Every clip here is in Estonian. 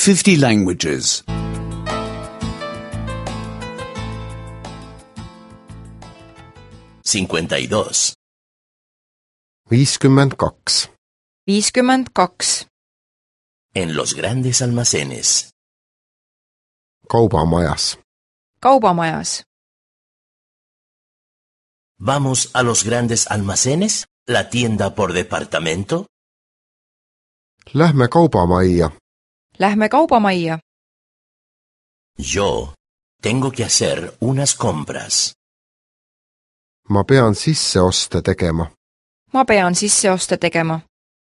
50 languages. 52. 52. 52. En los grandes almacenes. Kaubamajas. Kaubamajas. ¿Vamos a los grandes almacenes? ¿La tienda por departamento? Lähme kaubamajja. Lähme kaubamajja. Yo tengo que hacer unas compras. Ma pean sisseoste tegema. Ma pean sisseoste tegema.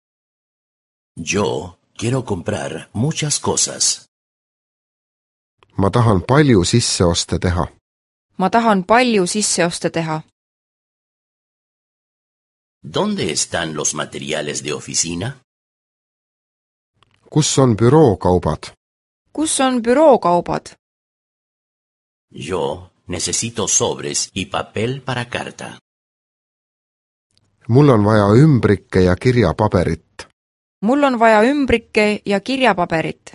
Yo quiero comprar muchas cosas. Ma tahan palju sisseoste teha. Ma tahan palju sisseoste teha. ¿Dónde están los materiales de oficina? Kus on bürookaubad? Kus on bürookaubad? Yo necesito sobres y papel para carta. Mul on vaja ümbrikke ja kirjapaberit. Mul on vaja ümbrikke ja kirjapaberit.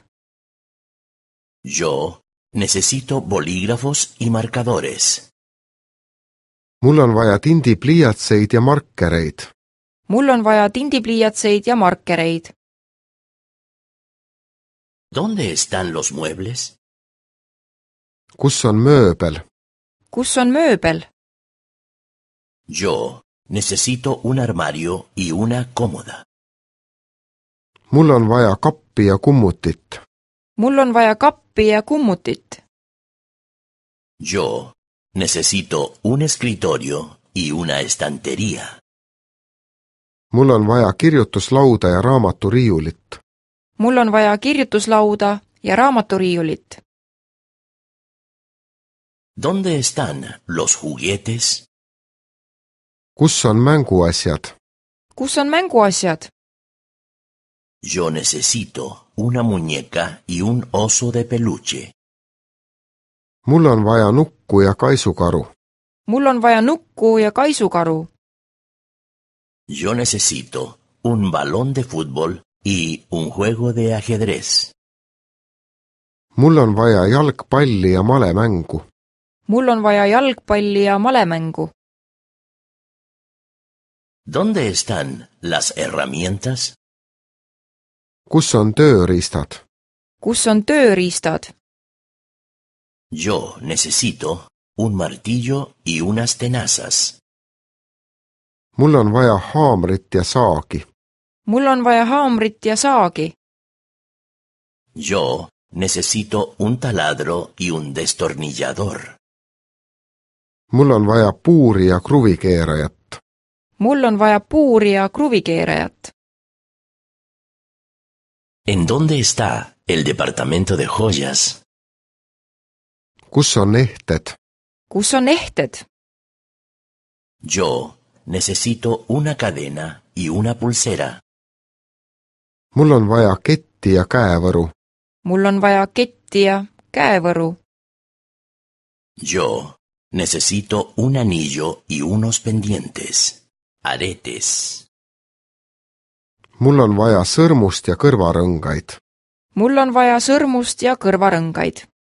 Yo necesito bolígrafos y marcadores. Mul on vaja tindipliiatseid ja markereid. Mul on vaja tindipliiatseid ja markereid. ¿Dónde están los muebles? Kus on mööbel? Kus on mööbel? Yo necesito un armario y una cómoda. Mul on vaja kappi ja kummutit. Mul on vaja kappi ja kummutit. Yo necesito un escritorio y una estantería. Mul on vaja kirjutuslauda ja raamaturiiulit. Mul on vaja kirjutuslauda ja raamaturiiulit. ¿Dónde están los juguetes? Kus on mänguasjad? Kus on mänguasjad? Yo necesito una muñeca y un oso de peluche. Mul on vaja nukku ja kaisukaru. Mul on vaja nukku ja kaisukaru. Yo necesito un balón de fútbol y un juego de ajedrez. Mul on vaja jalgpalli ja malemängu. Mul on vaja jalgpalli ja malemängu. ¿Dónde están las herramientas? Kus on tööriistad? Kus on tööriistad? Yo necesito un martillo y unas tenazas. Mul on vaja haamrit ja saagi. Mul on vaja haamrit ja saagi. Yo necesito un taladro y un destornillador. Mul on vaja puuri ja kruvikeerajat. Mul on vaja puuri ja kruvikeerajat. ¿En dónde está el departamento de joyas? Kus on ehted? Kus on ehted? Yo necesito una cadena y una pulsera. Mul on vaja ketti ja käevõru. Mul on vaja ketti ja käevõru. Yo necesito un anillo y unos pendientes. Aretes. Mul on vaja sõrmust ja kõrvarõngaid. Mul on vaja sõrmust ja kõrvarõngaid.